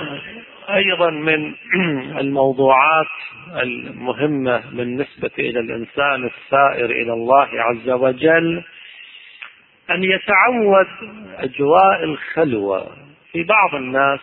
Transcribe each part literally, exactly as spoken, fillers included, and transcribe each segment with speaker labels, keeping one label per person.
Speaker 1: أيضا من الموضوعات المهمة بالنسبة إلى الإنسان السائر إلى الله عز وجل أن يتعود أجواء الخلوة. في بعض الناس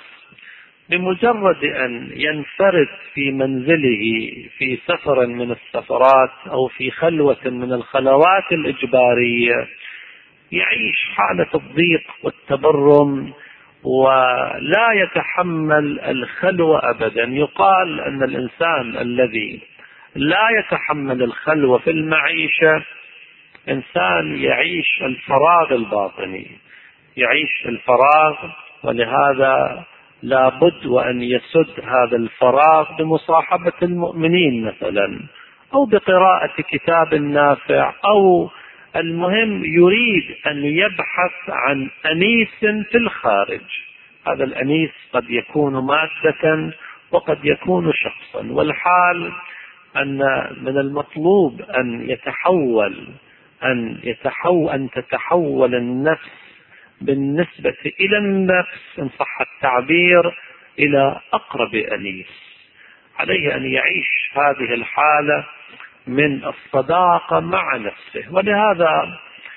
Speaker 1: بمجرد أن ينفرد في منزله في سفر من السفرات أو في خلوة من الخلوات الإجبارية يعيش حالة الضيق والتبرم ولا يتحمل الخلوة أبدا. يقال أن الإنسان الذي لا يتحمل الخلوة في المعيشة إنسان يعيش الفراغ الباطني، يعيش الفراغ، ولهذا لابد وأن يسد هذا الفراغ بمصاحبة المؤمنين مثلا، أو بقراءة كتاب نافع، أو المهم يريد أن يبحث عن أنيس في الخارج. هذا الأنيس قد يكون مادة وقد يكون شخصا، والحال أن من المطلوب أن يتحول أن يتحول أن تتحول النفس بالنسبة إلى النفس إن صح التعبير إلى أقرب أنيس. عليه أن يعيش هذه الحالة من الصداقة مع نفسه. ولهذا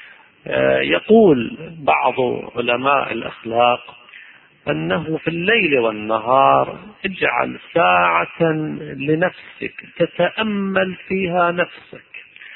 Speaker 1: يقول بعض علماء الأخلاق أنه في الليل والنهار اجعل ساعة لنفسك تتأمل فيها نفسك.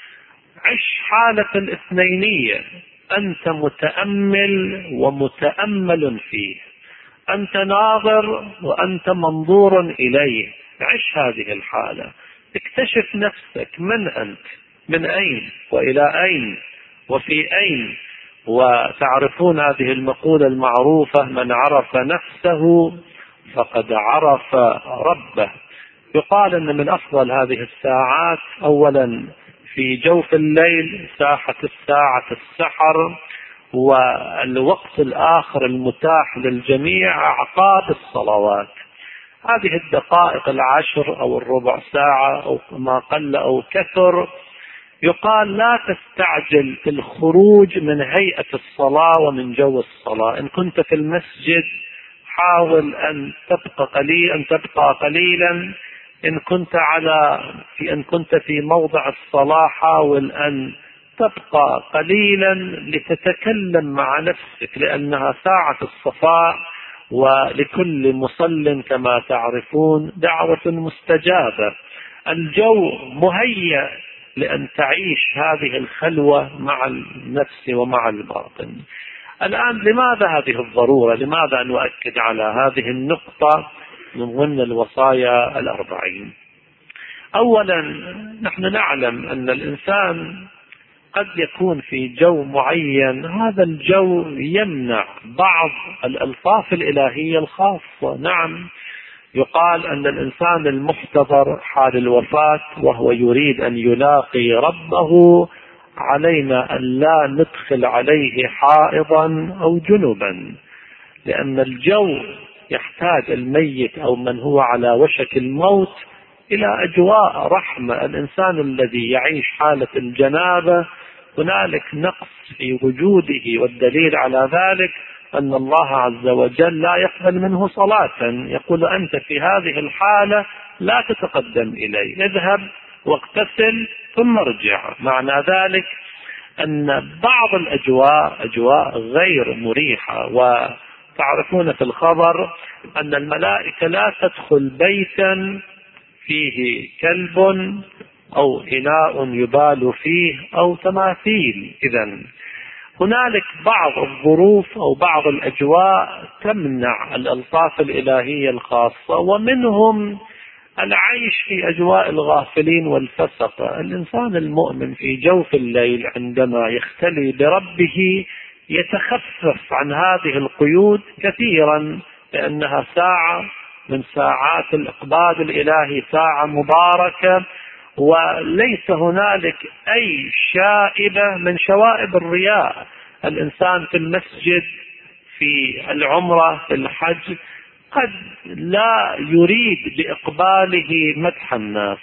Speaker 1: عش حالة الاثنينية، أنت متأمل ومتأمل فيه، أنت ناظر وأنت منظور إليه. عش هذه الحالة، اكتشف نفسك، من أنت، من أين وإلى أين وفي أين. وتعرفون هذه المقولة المعروفة: من عرف نفسه فقد عرف ربه. يقال أن من أفضل هذه الساعات أولا في جوف الليل ساحة الساعة السحر، والوقت الآخر المتاح للجميع أعقاب الصلوات. هذه الدقائق العشر أو الربع ساعة أو ما قل أو كثر، يقال لا تستعجل في الخروج من هيئة الصلاة ومن جو الصلاة. إن كنت في المسجد حاول أن تبقى قليلا أن تبقى قليلا إن كنت على في إن كنت في موضع الصلاة حاول أن تبقى قليلا لتتكلم مع نفسك، لأنها ساعة الصفاء، ولكل مصل كما تعرفون دعوة مستجابة. الجو مهيأ لأن تعيش هذه الخلوة مع النفس ومع الباطن. الآن لماذا هذه الضرورة؟ لماذا نؤكد على هذه النقطة من ضمن الوصايا الأربعين؟ أولا نحن نعلم أن الإنسان قد يكون في جو معين، هذا الجو يمنع بعض الألطاف الإلهية الخاصة. نعم، يقال أن الإنسان المحتضر حال الوفاة وهو يريد أن يلاقي ربه علينا أن لا ندخل عليه حائضا أو جنبا، لأن الجو يحتاج الميت أو من هو على وشك الموت إلى أجواء رحمة. الإنسان الذي يعيش حالة الجنابة هنالك نقص في وجوده، والدليل على ذلك أن الله عز وجل لا يقبل منه صلاة، يقول أنت في هذه الحالة لا تتقدم إلي، اذهب واغتسل ثم ارجع. معنى ذلك أن بعض الأجواء أجواء غير مريحة. وتعرفون في الخبر أن الملائكة لا تدخل بيتا فيه كلب أو إناء يبال فيه أو تماثيل. إذن هنالك بعض الظروف أو بعض الأجواء تمنع الألطاف الإلهية الخاصة، ومنهم العيش في أجواء الغافلين والفسقة. الإنسان المؤمن في جوف الليل عندما يختلي بربه يتخفف عن هذه القيود كثيرا، لأنها ساعة من ساعات الإقبال الإلهي، ساعة مباركة، وليس هنالك أي شائبة من شوائب الرياء. الإنسان في المسجد، في العمرة، في الحج، قد لا يريد بإقباله مدح الناس،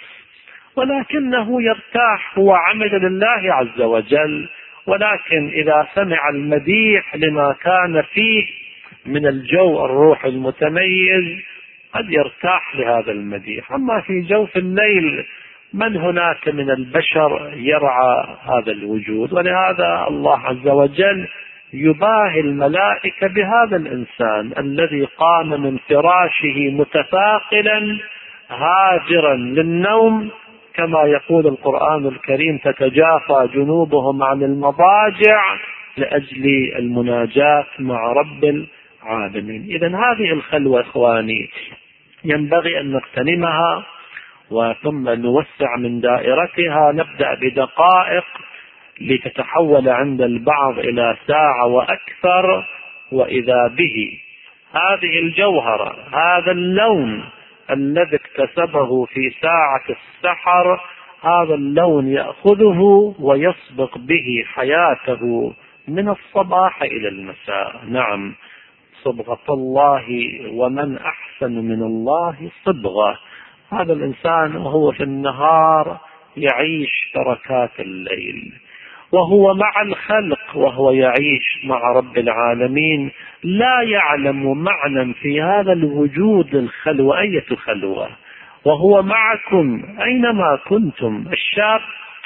Speaker 1: ولكنه يرتاح، هو عمل لله عز وجل. ولكن إذا سمع المديح لما كان فيه من الجو الروح المتميز قد يرتاح لهذا المديح. أما في جوف الليل من هناك من البشر يرعى هذا الوجود؟ ولهذا الله عز وجل يباهي الملائكة بهذا الإنسان الذي قام من فراشه متثاقلا هاجرا للنوم، كما يقول القرآن الكريم: تتجافى جنوبهم عن المضاجع لأجل المناجاة مع رب العالمين. إذن هذه الخلوة إخواني ينبغي أن نغتنمها وثم نوسع من دائرتها، نبدأ بدقائق لتتحول عند البعض إلى ساعة وأكثر، وإذا به هذه الجوهرة، هذا اللون الذي اكتسبه في ساعة السحر، هذا اللون يأخذه ويسبق به حياته من الصباح إلى المساء. نعم، صبغة الله ومن أحسن من الله صبغة. هذا الإنسان وهو في النهار يعيش بركات الليل، وهو مع الخلق وهو يعيش مع رب العالمين لا يعلم معنى في هذا الوجود الخلوة أية خلوة، وهو معكم أينما كنتم. الشاب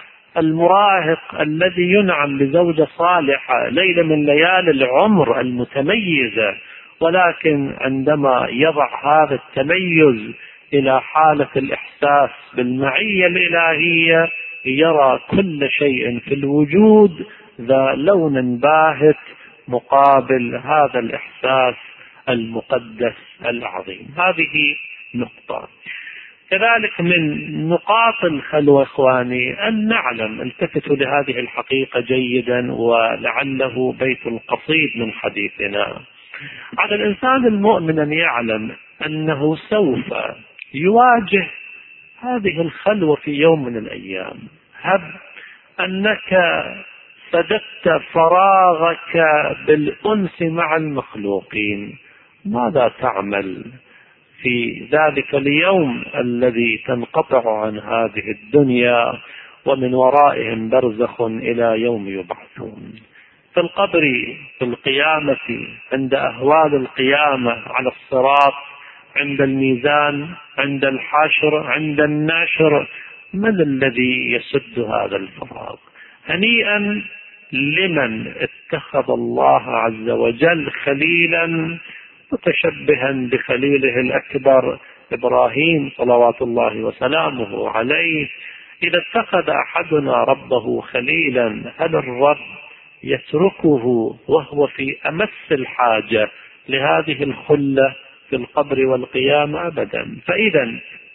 Speaker 1: المراهق الذي ينعم بزوجة صالحة ليلة من ليالي العمر المتميزة، ولكن عندما يضع هذا التميز إلى حالة الإحساس بالمعية الإلهية يرى كل شيء في الوجود ذا لون باهت مقابل هذا الإحساس المقدس العظيم. هذه نقطة. كذلك من نقاط الخلوة إخواني أن نعلم، التفتوا لهذه الحقيقة جيدا ولعله بيت القصيد من حديثنا. على الإنسان المؤمن أن يعلم أنه سوف يواجه هذه الخلوة في يوم من الأيام. هب أنك سددت فراغك بالأنس مع المخلوقين، ماذا تعمل في ذلك اليوم الذي تنقطع عن هذه الدنيا ومن ورائهم برزخ إلى يوم يبعثون؟ في القبر، في القيامة، عند أهوال القيامة على الصراط، عند الميزان، عند الحشر، عند النشر، من الذي يسد هذا الفراغ؟ هنيئا لمن اتخذ الله عز وجل خليلا متشبها بخليله الأكبر إبراهيم صلوات الله وسلامه عليه. إذا اتخذ أحدنا ربه خليلا، هل الرب يتركه وهو في أمس الحاجة لهذه الخلة في القبر والقيامة؟ أبدا. فإذا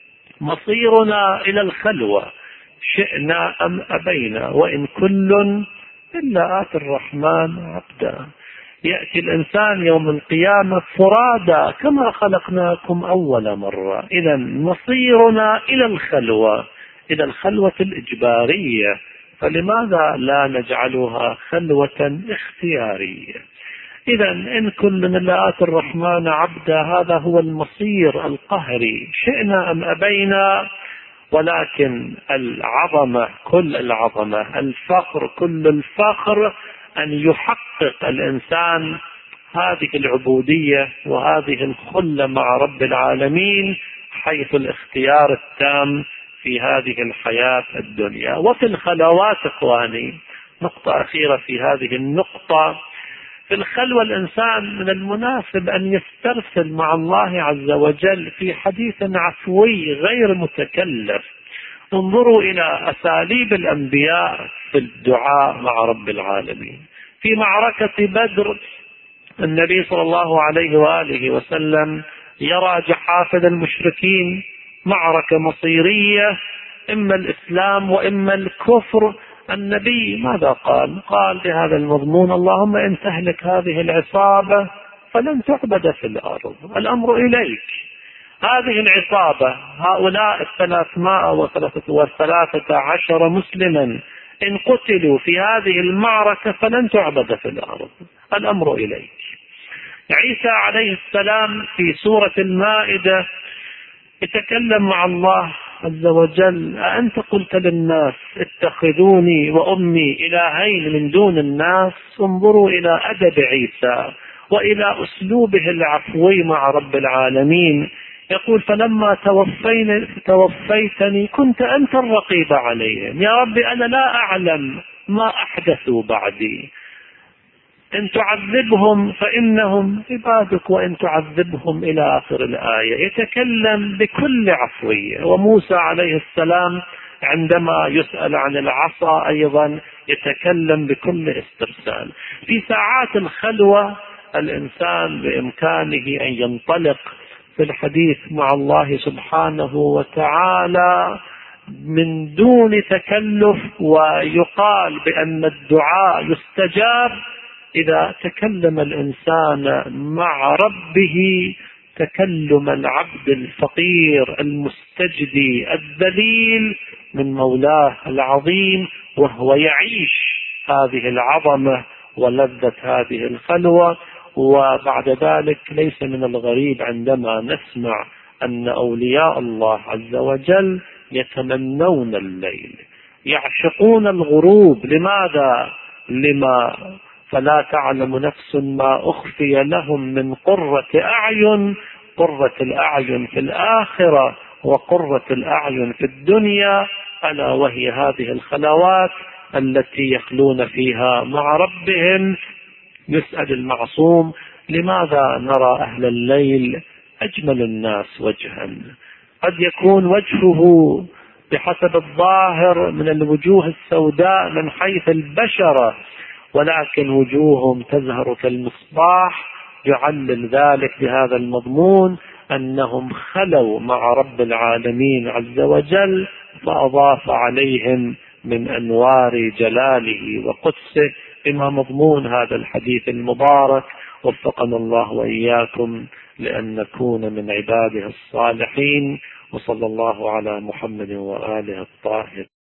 Speaker 1: مصيرنا إلى الخلوة شئنا أم أبينا، وإن كل إلا آتي الرحمن عبدا. يأتي الإنسان يوم القيامة فرادا كما خلقناكم أول مرة. إذا مصيرنا إلى الخلوة، إلى الخلوة الإجبارية، فلماذا لا نجعلها خلوة اختيارية؟ إذا إن كل من لا آتي الرحمن عبدا، هذا هو المصير القهري شئنا أم أبينا. ولكن العظمة، كل العظمة، الفخر، كل الفخر أن يحقق الإنسان هذه العبودية وهذه الخلة مع رب العالمين، حيث الاختيار التام في هذه الحياة الدنيا. وفي الخلوات إخواني، نقطة أخيرة في هذه النقطة، في الخلوة الإنسان من المناسب أن يسترسل مع الله عز وجل في حديث عفوي غير متكلف. انظروا إلى أساليب الأنبياء في الدعاء مع رب العالمين. في معركة بدر النبي صلى الله عليه وآله وسلم يرى جحافل المشركين، معركة مصيرية، إما الإسلام وإما الكفر. النبي ماذا قال؟ قال بهذا المضمون: اللهم إن تهلك هذه العصابة فلن تعبد في الأرض، الأمر إليك. هذه العصابة، هؤلاء الثلاثمائة وثلاثة عشر مسلما إن قتلوا في هذه المعركة فلن تعبد في الأرض، الأمر إليك. عيسى عليه السلام في سورة المائدة يتكلم مع الله عز وجل: أأنت قلت للناس اتخذوني وأمي إلهين من دون الناس؟ انظروا إلى أدب عيسى وإلى أسلوبه العفوي مع رب العالمين. يقول فلما توفيني توفيتني كنت أنت الرقيب عليهم. يا ربي أنا لا أعلم ما أحدثوا بعدي، إن تعذبهم فإنهم عبادك وإن تعذبهم إلى آخر الآية. يتكلم بكل عفوية. وموسى عليه السلام عندما يسأل عن العصا أيضا يتكلم بكل استرسال. في ساعات الخلوة الإنسان بإمكانه أن ينطلق في الحديث مع الله سبحانه وتعالى من دون تكلف، ويقال بأن الدعاء يستجاب إذا تكلم الإنسان مع ربه تكلم العبد الفقير المستجدي الذليل من مولاه العظيم، وهو يعيش هذه العظمة ولذة هذه الخلوة. وبعد ذلك ليس من الغريب عندما نسمع أن أولياء الله عز وجل يتمنون الليل، يعشقون الغروب. لماذا؟ لما فلا تعلم نفس ما أخفي لهم من قرة أعين، قرة الأعين في الآخرة وقرة الأعين في الدنيا، ألا وهي هذه الخلوات التي يخلون فيها مع ربهم. يسأل المعصوم لماذا نرى أهل الليل أجمل الناس وجها؟ قد يكون وجهه بحسب الظاهر من الوجوه السوداء من حيث البشرة، ولكن وجوههم تزهر كالمصباح. يعلل ذلك بهذا المضمون أنهم خلوا مع رب العالمين عز وجل، فأضاف عليهم من أنوار جلاله وقدسه بما مضمون هذا الحديث المبارك. وفقنا الله وإياكم لأن نكون من عباده الصالحين. وصلى الله على محمد وآله الطاهرين.